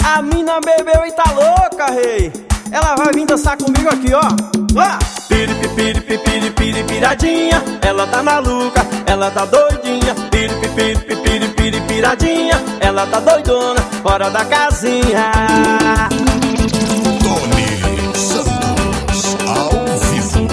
A mina bebeu e tá louca, rei. Ela vai vir dançar comigo aqui, ó. Piradinha, ela tá maluca, ela tá doidinha. Piradinha, ela tá doidona, fora da casinha. Tony Santos, ao vivo.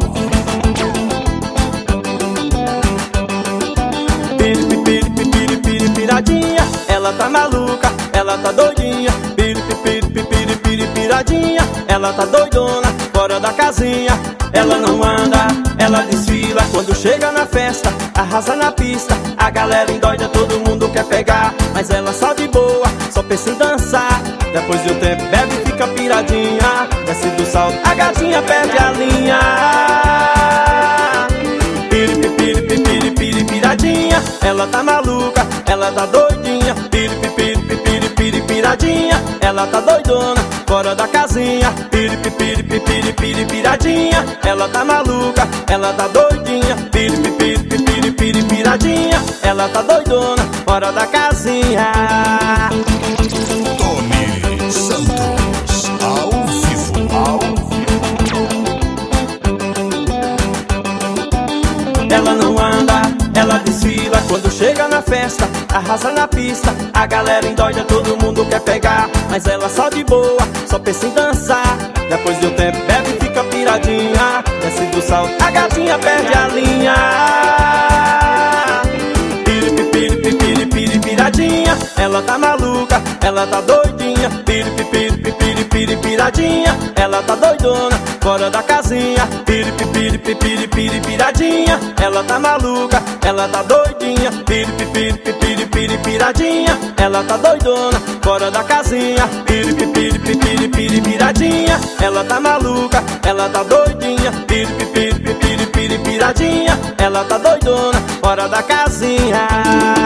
Piradinha, ela tá maluca, ela tá doidinha. Piradinha, ela tá doidona, fora da casinha. Ela não anda, ela desfila. Quando chega na festa, arrasa na pista. A galera endoida, todo mundo quer pegar, mas ela só de boa, só pensa em dançar. Depois de um tempo bebe e fica piradinha. Desce do salto, a gatinha perde a linha. Piradinha, ela tá maluca, ela tá doidinha. Piradinha, ela tá doidona, fora da casinha. Piradinha, ela tá maluca, ela tá doidinha. Piradinha, ela tá doidona, fora da casinha. Tony Santos, ao vivo. Ela não anda, ela desfila. Quando chega na festa, arrasa na pista. A galera endoida, todo mundo quer pegar, mas ela só de boa, só pensa em dançar. Depois de um tempo bebe e fica piradinha. Desce do salto, a gatinha perde a linha. Piradinha, ela tá maluca, ela tá doidinha. Piradinha, ela tá doidona, fora da casinha. Piradinha, ela tá maluca, ela tá doidinha. Piradinha, ela tá doidona, fora da casinha. Piradinha, ela tá maluca, ela tá doidinha. Piradinha, ela tá doidona, fora da casinha.